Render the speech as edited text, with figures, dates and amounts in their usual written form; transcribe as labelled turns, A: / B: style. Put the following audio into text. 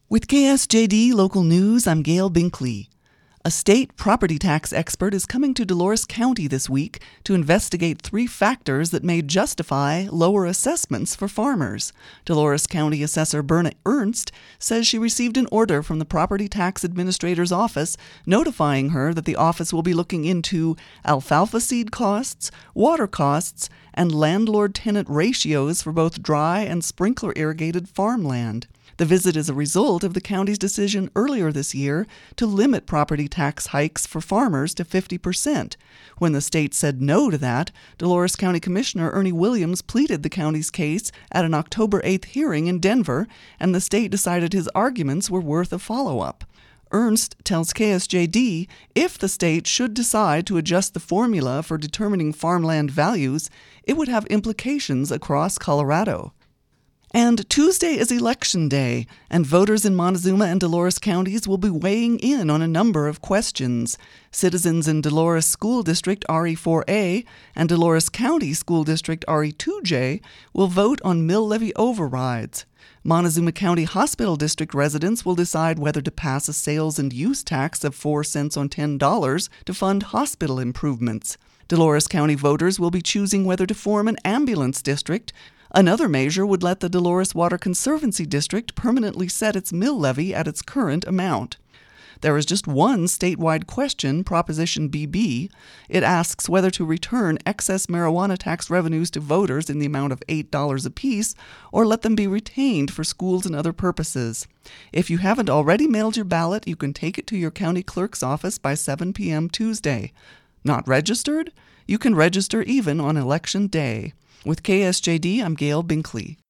A: With KSJD Local News, I'm Gail Binkley. A state property tax expert is coming to Dolores County this week to investigate 3 factors that may justify lower assessments for farmers. Dolores County Assessor Berna Ernst says she received an order from the Property Tax Administrator's office notifying her that the office will be looking into alfalfa seed costs, water costs, and landlord-tenant ratios for both dry and sprinkler-irrigated farmland. The visit is a result of the county's decision earlier this year to limit property tax hikes for farmers to 50%. When the state said no to that, Dolores County Commissioner Ernie Williams pleaded the county's case at an October 8th hearing in Denver, and the state decided his arguments were worth a follow-up. Ernst tells KSJD if the state should decide to adjust the formula for determining farmland values, it would have implications across Colorado. And Tuesday is Election Day, and voters in Montezuma and Dolores counties will be weighing in on a number of questions. Citizens in Dolores School District RE4A and Dolores County School District RE2J will vote on mill levy overrides. Montezuma County Hospital District residents will decide whether to pass a sales and use tax of 4 cents on $10 to fund hospital improvements. Dolores County voters will be choosing whether to form an ambulance district. Another measure would let the Dolores Water Conservancy District permanently set its mill levy at its current amount. There is just one statewide question, Proposition BB. It asks whether to return excess marijuana tax revenues to voters in the amount of $8 apiece or let them be retained for schools and other purposes. If you haven't already mailed your ballot, you can take it to your county clerk's office by 7 p.m. Tuesday. Not registered? You can register even on Election Day. With KSJD, I'm Gail Binkley.